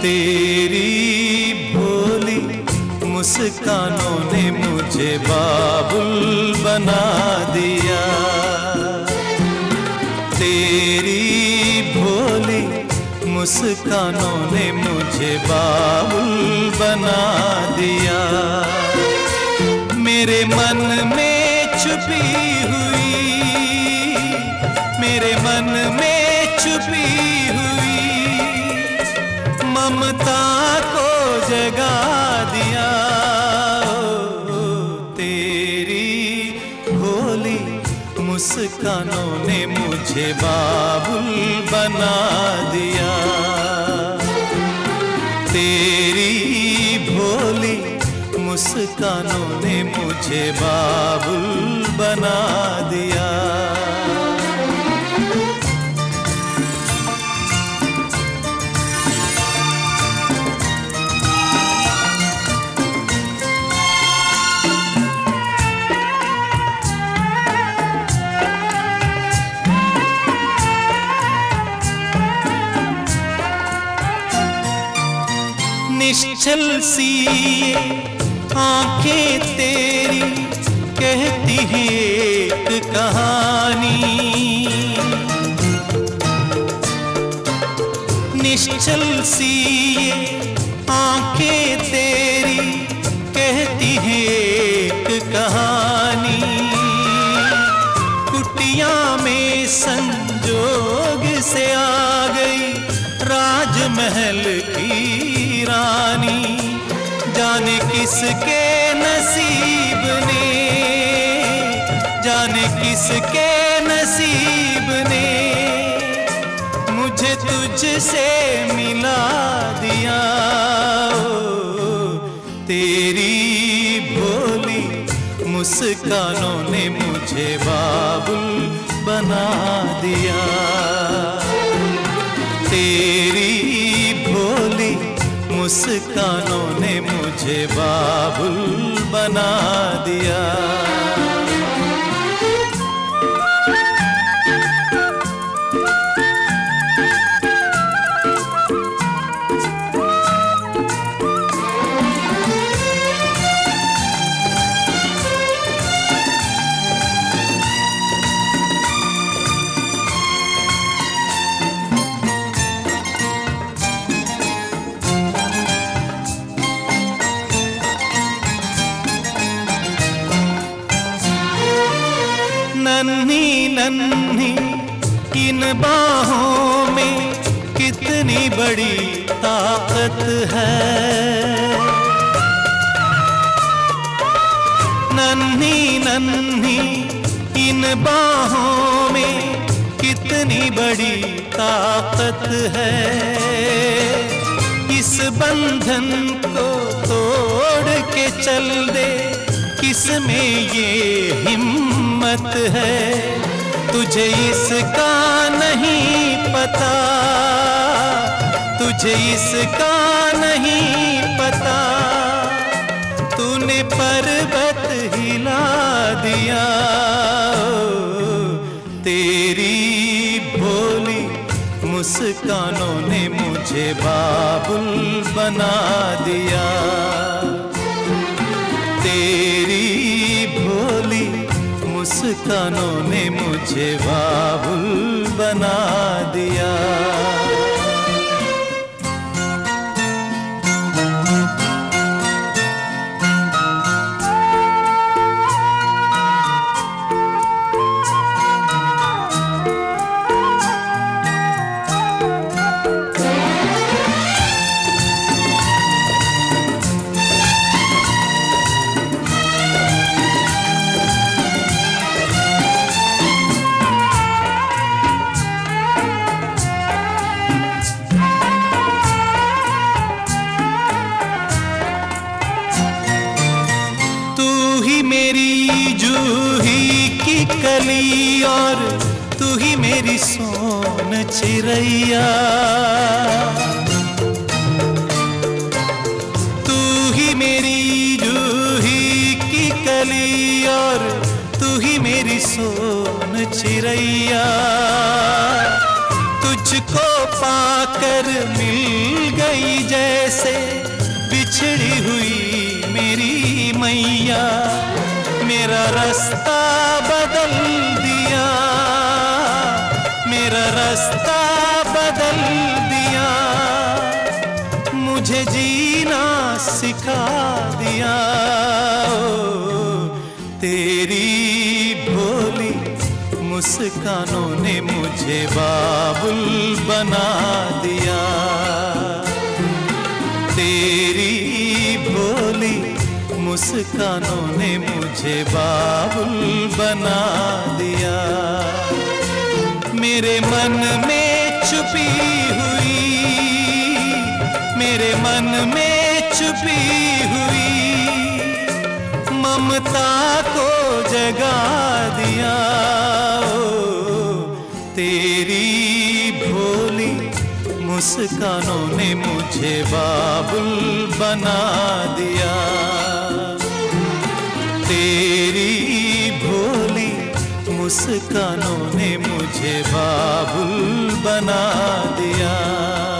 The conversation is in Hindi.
तेरी भोली मुस्कानों ने मुझे बाबुल बना दिया। तेरी भोली मुस्कानों ने मुझे बाबुल बना दिया। मेरे मन में छुपी हुई, मेरे मन में छुपी हुई ममता को जगा दिया। तेरी भोली मुस्कानों ने मुझे बाबुल बना दिया। तेरी भोली मुस्कानों ने मुझे बाबुल बना दिया। निश्चल सी आंखें तेरी कहती है एक कहानी। निश्चल सी आंखें तेरी कहती है एक कहानी। कुटिया में संजोग से आ गई राजमहल की रानी। जाने किसके नसीब ने, जाने किसके नसीब ने मुझे तुझसे मिला दिया। तेरी भोली मुस्कानों ने मुझे बाबुल बना दिया। तेरी भोली मुस्कानों ने मुझे बाबुल बना दिया। नन्ही नन्ही इन बाहों में कितनी बड़ी ताकत है। नन्ही नन्ही इन बाहों में कितनी बड़ी ताकत है। इस बंधन को तोड़ के चल दे, किसमें ये हिम्मत है। तुझे इसका नहीं पता, तुझे इसका नहीं पता। तूने पर्वत हिला दिया। तेरी भोली मुस्कानों ने मुझे बाबुल बना दिया। तेरी भोली मुस्कानों ने मुझे बाबुल बना दिया। मेरी जूही की कली और तू ही मेरी सोन चिरैया। तू ही मेरी जूही की कली और तू ही मेरी सोन चिरैया। तुझको तुझको पाकर मिल गई जैसे बिछड़ी हुई मेरी मैया, मेरा रास्ता बदल दिया, मेरा रास्ता बदल दिया, मुझे जीना सिखा दिया। ओ, तेरी भोली मुस्कानों ने मुझे बाबुल बना दिया, तेरी भोली मुस्कानों ने मुझे बाबुल बना दिया। मेरे मन में छुपी हुई, मेरे मन में छुपी हुई ममता को जगा दिया। ओ, तेरी भोली मुस्कानों ने मुझे बाबुल बना दिया, तेरी भोली मुस्कानों ने मुझे बाबुल बना दिया।